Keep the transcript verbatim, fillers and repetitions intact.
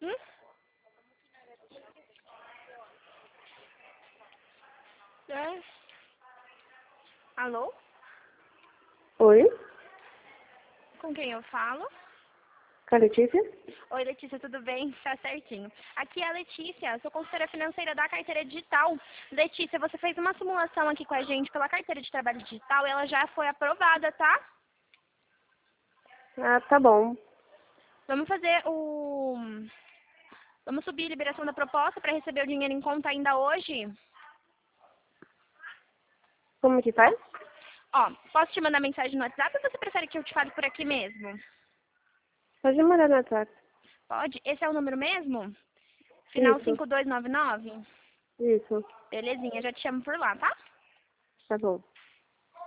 Hum? É. Alô? Oi, Com quem eu falo? com a Letícia? Oi, Letícia, tudo bem? Tá certinho. Aqui é a Letícia, sou consultora financeira da carteira digital. Letícia, você fez uma simulação aqui com a gente pela carteira de trabalho digital e ela já foi aprovada, tá? Ah, tá bom. Vamos fazer o... Vamos subir a liberação da proposta para receber o dinheiro em conta ainda hoje? Como que faz? Ó, posso te mandar mensagem no WhatsApp ou você prefere que eu te fale por aqui mesmo? Pode mandar no WhatsApp. Pode? Esse é o número mesmo? Final Isso, cinco dois nove nove? isso. Belezinha, já te chamo por lá, tá? Tá bom.